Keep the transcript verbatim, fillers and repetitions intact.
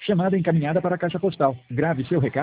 Chamada encaminhada para a caixa postal. Grave seu recado.